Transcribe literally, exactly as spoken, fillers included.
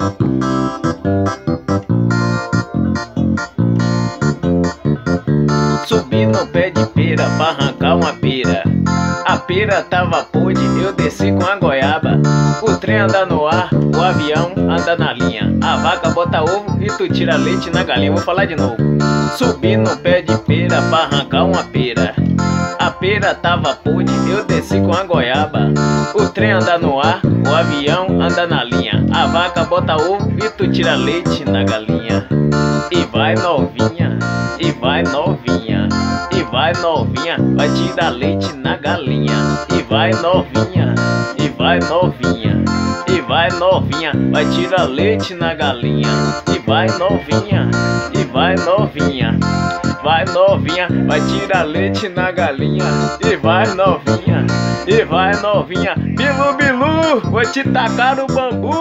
Subi no pé de pera pra arrancar uma pera. A pera tava podre, eu desci com a goiaba. O trem anda no ar, o avião anda na linha. A vaca bota ovo e tu tira leite na galinha. Vou falar de novo. Subi no pé de pera pra arrancar uma pera. A pera tava podre, eu desci com a goiaba. O trem anda no ar, o avião anda na linha. A vaca bota ovo e tu tira leite na galinha. E vai novinha, e vai novinha, e vai novinha, vai tirar leite na galinha. E vai novinha, e vai novinha, e vai novinha, vai tirar leite na galinha. E vai novinha, e vai novinha, vai novinha, vai tirar leite na galinha. E vai novinha, e vai novinha, bilu bilu, vou te tacar no bambu.